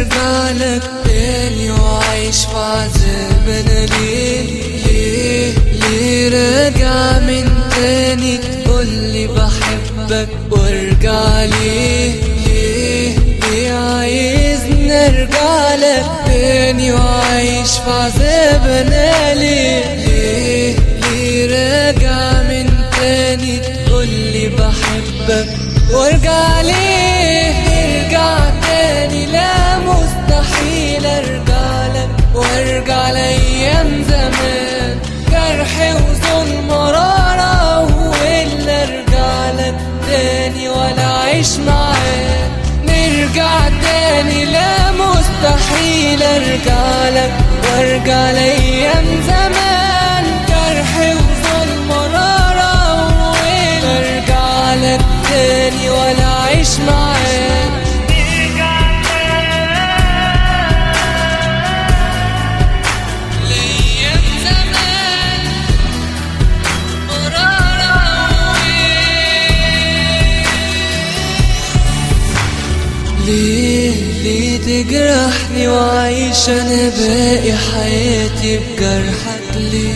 ارجع لك تاني وعيش في عذابنا؟ ليه راجع من تاني تقولي بحبك وارجع ليه عايزني ارجع لك تاني وعيش في عذابنا؟ ليه راجع من تاني تقولي بحبك وارجع ليه؟ ارجع تاني، لا مستحيل ارجع لك وارجع لايام زمان، جرح وظلم مرارة وإلا ارجع لك تاني ولا عيش معاك. نرجع تاني، لا مستحيل ارجع لك وارجع لايام زمان، جرح وظلم مرارة وإلا ارجع لك تاني ولا عيش معاك. ليه تجرحني وعيش انا باقي حياتي بجرحك؟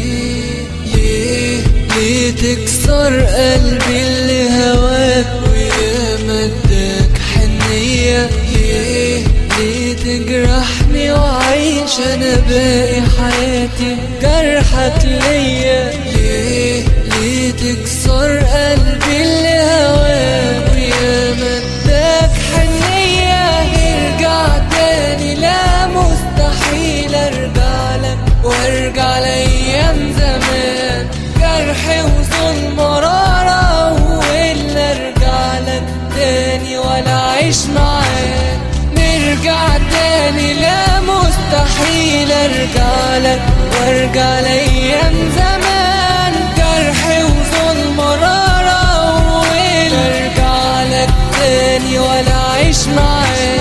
ليه تكسر قلبي اللي هواك ويا مداك حنية؟ ليه تجرحني وعيش انا باقي حياتي بجرحك ليا؟ ليه تكسر قلبي اللي هواك ويا مداك حنية؟ ارجع تاني، لا مستحيل ارجع لك وارجع لايام زمان، جرح وظلم مرارة وإلا ارجع لك تاني ولا عيش معاك. نرجع تاني، لا مستحيل ارجع لك وارجع لايام زمان، جرح وظلم مرارة وإلا ارجع لك تاني ولا عيش معاك.